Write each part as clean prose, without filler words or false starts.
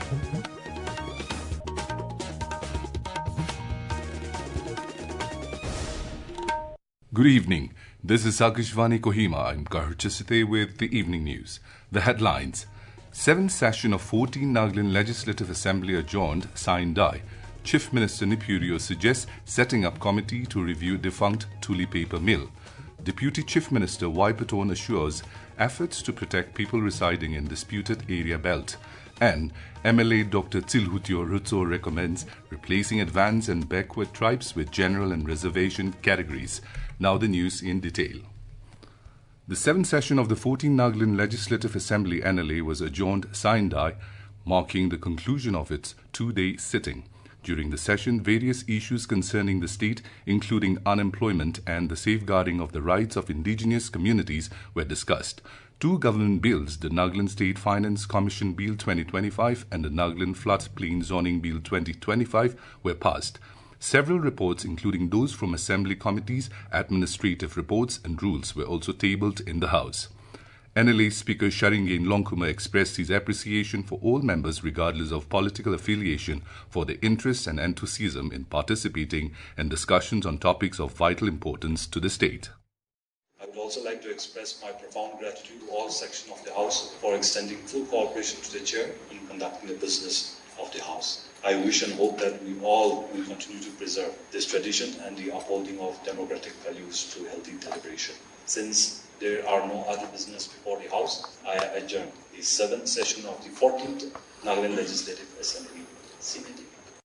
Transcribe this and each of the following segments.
Good evening. This is Akashvani Kohima. I'm Kahar Chisite with the evening news. The headlines. 7th session of 14 Nagaland Legislative Assembly adjourned, sine die. Chief Minister Nipurio suggests setting up committee to review defunct Tuli paper mill. Deputy Chief Minister Y. Paton assures efforts to protect people residing in disputed area belt. And MLA Dr. Tsilhutio Rutso recommends replacing advanced and backward tribes with general and reservation categories. Now the news in detail. The 7th session of the 14th Nagaland Legislative Assembly NLA was adjourned sine die, marking the conclusion of its two-day sitting. During the session, various issues concerning the state, including unemployment and the safeguarding of the rights of indigenous communities, were discussed. Two government bills, the Nagaland State Finance Commission Bill 2025 and the Nagaland Floodplain Zoning Bill 2025, were passed. Several reports, including those from assembly committees, administrative reports and rules, were also tabled in the House. NLA Speaker Sharingain Longkuma expressed his appreciation for all members regardless of political affiliation for their interest and enthusiasm in participating in discussions on topics of vital importance to the state. I would also like to express my profound gratitude to all sections of the House for extending full cooperation to the Chair in conducting the business of the House. I wish and hope that we all will continue to preserve this tradition and the upholding of democratic values through healthy deliberation. Since there are no other business before the House, I adjourn the 7th session of the 14th Nagaland Legislative Assembly CND.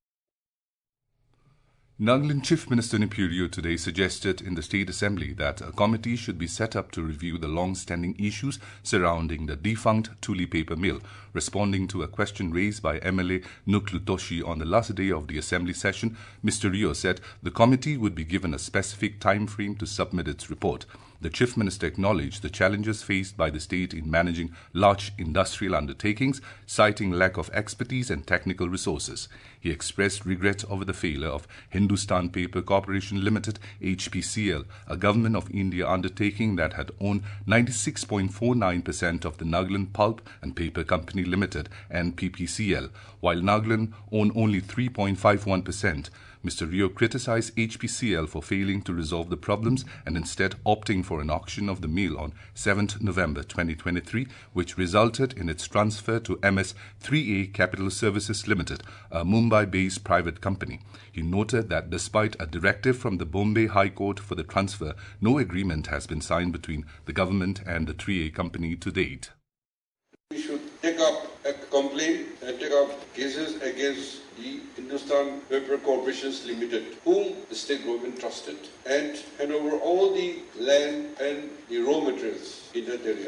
Nagaland Chief Minister Nipurio today suggested in the State Assembly that a committee should be set up to review the long-standing issues surrounding the defunct Tuli paper mill. Responding to a question raised by MLA Nuklu Toshi on the last day of the Assembly session, Mr. Rio said the committee would be given a specific time frame to submit its report. The Chief Minister acknowledged the challenges faced by the state in managing large industrial undertakings, citing lack of expertise and technical resources. He expressed regret over the failure of Hindustan Paper Corporation Limited (HPCL), a Government of India undertaking that had owned 96.49% of the Nagaland Pulp and Paper Company Limited (NPPCL), while Nagaland owned only 3.51%. Mr. Rio criticized HPCL for failing to resolve the problems and instead opting for an auction of the mill on 7th November 2023, which resulted in its transfer to MS3A Capital Services Limited, a Mumbai-based private company. He noted that despite a directive from the Bombay High Court for the transfer, no agreement has been signed between the government and the 3A company to date. We should take up a complaint and take up cases against the Hindustan Paper Corporations Limited, whom the state government trusted, and hand over all the land and the raw materials in that area.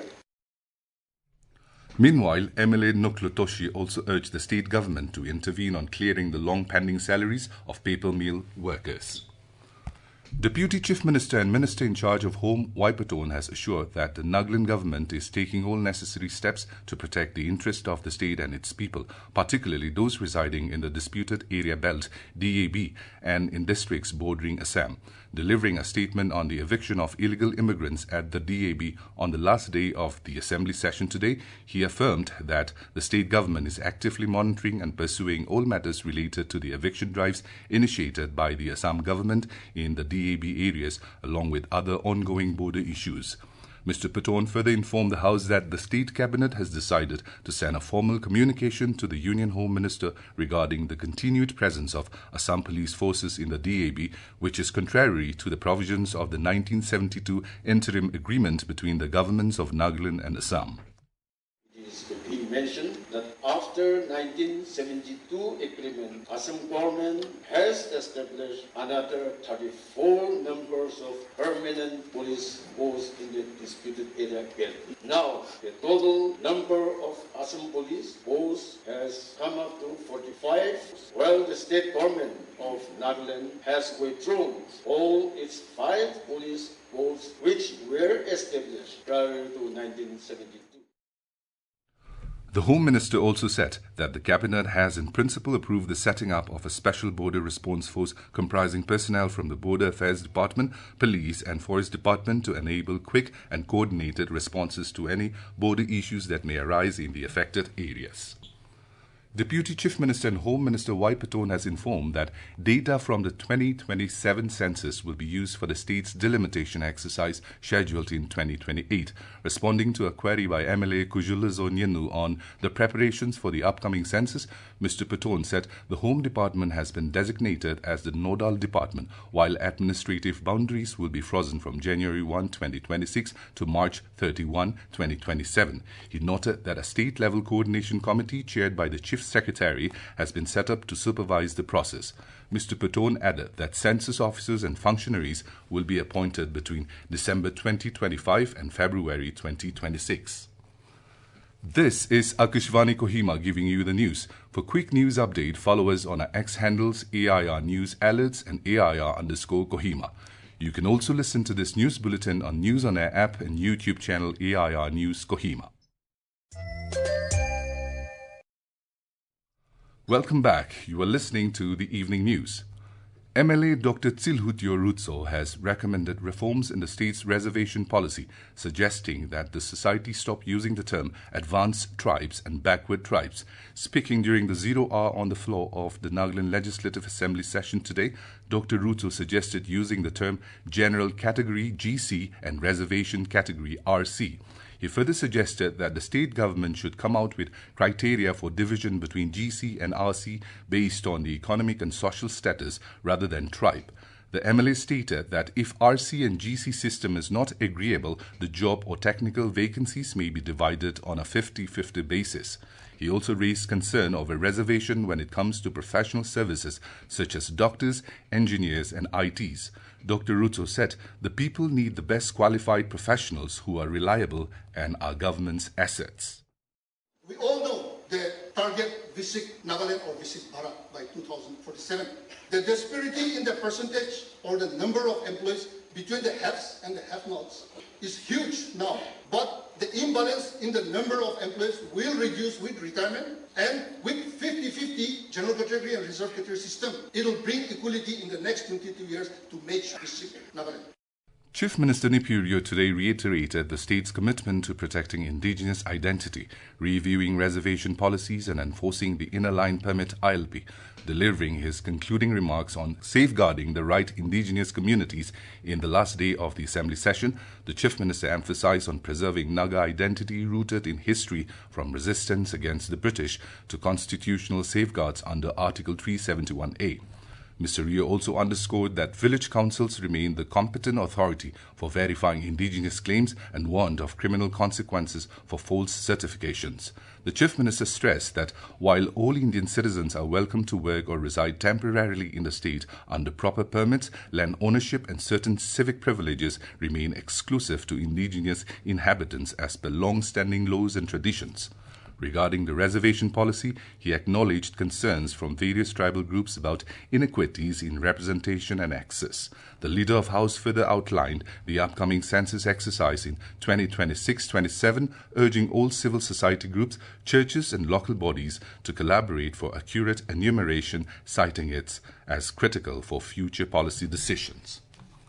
Meanwhile, MLA Nuklu Toshi also urged the state government to intervene on clearing the long-pending salaries of paper mill workers. Deputy Chief Minister and Minister in charge of Home Y. Paton has assured that the Nagaland government is taking all necessary steps to protect the interest of the state and its people, particularly those residing in the disputed area belt (DAB) and in districts bordering Assam. Delivering a statement on the eviction of illegal immigrants at the DAB on the last day of the Assembly session today, he affirmed that the state government is actively monitoring and pursuing all matters related to the eviction drives initiated by the Assam government in the DAB areas, along with other ongoing border issues. Mr. Paton further informed the House that the State Cabinet has decided to send a formal communication to the Union Home Minister regarding the continued presence of Assam Police forces in the DAB, which is contrary to the provisions of the 1972 interim agreement between the governments of Nagaland and Assam. It is being mentioned that after 1972 agreement, Assam government has established another 34 numbers of permanent police force in the disputed area belt. Now, the total number of Assam police force has come up to 45, while the state government of Nagaland has withdrawn all its 5 police forces which were established prior to 1972. The Home Minister also said that the Cabinet has in principle approved the setting up of a special border response force comprising personnel from the Border Affairs Department, Police and Forest Department to enable quick and coordinated responses to any border issues that may arise in the affected areas. Deputy Chief Minister and Home Minister Y. Paton has informed that data from the 2027 census will be used for the state's delimitation exercise scheduled in 2028. Responding to a query by MLA Kujulizo Nyenu on the preparations for the upcoming census, Mr. Paton said the Home Department has been designated as the nodal department, while administrative boundaries will be frozen from January 1, 2026 to March 31, 2027. He noted that a state-level coordination committee chaired by the Chief Secretary has been set up to supervise the process. Mr. Paton added that census officers and functionaries will be appointed between December 2025 and February 2026. This is Akashvani Kohima giving you the news. For quick news update, follow us on our X handles AIR News Alerts and AIR_Kohima. You can also listen to this news bulletin on News on Air app and YouTube channel AIR News Kohima. Welcome back. You are listening to the evening news. MLA Dr. Tsilhutyo Rutso has recommended reforms in the state's reservation policy, suggesting that the society stop using the term advanced tribes and backward tribes. Speaking during the 0 hour on the floor of the Nagaland Legislative Assembly session today, Dr. Rutso suggested using the term General Category GC and Reservation Category RC. He further suggested that the state government should come out with criteria for division between GC and RC based on the economic and social status rather than tribe. The MLA stated that if RC and GC system is not agreeable, the job or technical vacancies may be divided on a 50-50 basis. He also raised concern of a reservation when it comes to professional services such as doctors, engineers and ITs. Dr. Rutso said the people need the best qualified professionals who are reliable and are government's assets. We all know the target Visit Nagaland or Visit Bharat by 2047. The disparity in the percentage or the number of employees between the haves and the have-nots is huge now. But the imbalance in the number of employees will reduce with retirement, and with 50-50 general category and reserve category system, it will bring equality in the next 22 years to make Visit Nagaland. Chief Minister Nipurio today reiterated the state's commitment to protecting indigenous identity, reviewing reservation policies and enforcing the Inner Line Permit ILP. Delivering his concluding remarks on safeguarding the right indigenous communities in the last day of the Assembly session, the Chief Minister emphasized on preserving Naga identity rooted in history from resistance against the British to constitutional safeguards under Article 371A. Mr. Rio also underscored that village councils remain the competent authority for verifying indigenous claims and warned of criminal consequences for false certifications. The Chief Minister stressed that while all Indian citizens are welcome to work or reside temporarily in the state under proper permits, land ownership and certain civic privileges remain exclusive to indigenous inhabitants as per long-standing laws and traditions. Regarding the reservation policy, he acknowledged concerns from various tribal groups about inequities in representation and access. The Leader of House further outlined the upcoming census exercise in 2026-27, urging all civil society groups, churches and local bodies to collaborate for accurate enumeration, citing it as critical for future policy decisions.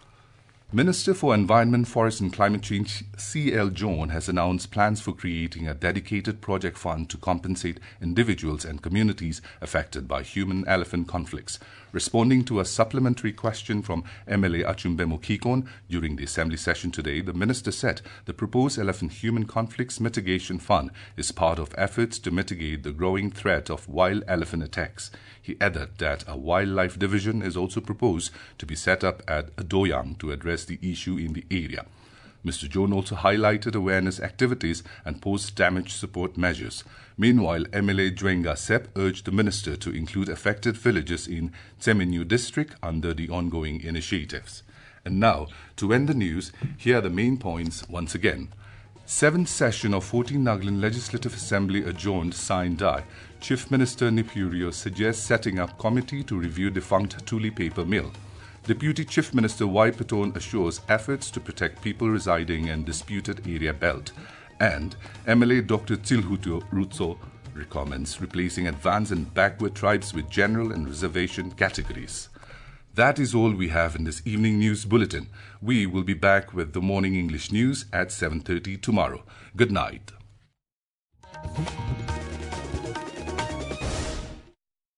Minister for Environment, Forest and Climate Change C.L. John has announced plans for creating a dedicated project fund to compensate individuals and communities affected by human-elephant conflicts. Responding to a supplementary question from MLA Achumbemo Kikon during the Assembly session today, the Minister said the proposed elephant-human conflicts mitigation fund is part of efforts to mitigate the growing threat of wild elephant attacks. He added that a wildlife division is also proposed to be set up at Adoyang to address the issue in the area. Mr. John also highlighted awareness activities and post-damage support measures. Meanwhile, MLA Jwenga Sep urged the Minister to include affected villages in Tseminyu district under the ongoing initiatives. And now, to end the news, here are the main points once again. 7th session of 14 Nagaland Legislative Assembly adjourned, signed die. Chief Minister Nipurio suggests setting up committee to review defunct Tuli paper mill. Deputy Chief Minister Y. Paton assures efforts to protect people residing in disputed area belt. And MLA Dr. Tsilhutyo Rutso recommends replacing advanced and backward tribes with general and reservation categories. That is all we have in this evening news bulletin. We will be back with the morning English news at 7:30 tomorrow. Good night.